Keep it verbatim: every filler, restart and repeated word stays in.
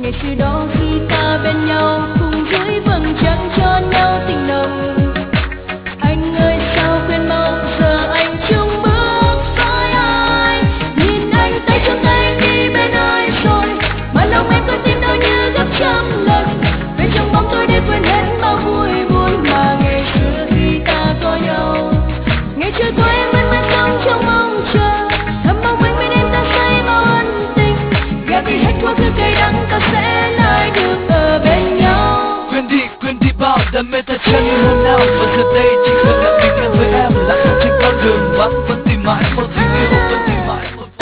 ngày xưa đó khi ta bên nhau cùng dưới vầng trăng cho nhau tình nồng. Anh ơi sao quên mau giờ anh chung bước với ai, nhìn anh tay trong tay đi bên ai rồi mà lòng em con tim đau như gấp trăm lần. Bên trong bóng tôi để quên hết bao vui buồn mà ngày xưa khi ta có nhau. Ngày trôi qua em vẫn mãi sống trong mong chờ, thầm mong quanh bên em ta say màu ân tình. Gạt đi hết quá khứ cay đắng ta sẽ lại được ở bên nhau. Quên đi quên đi bao đam mê ta chân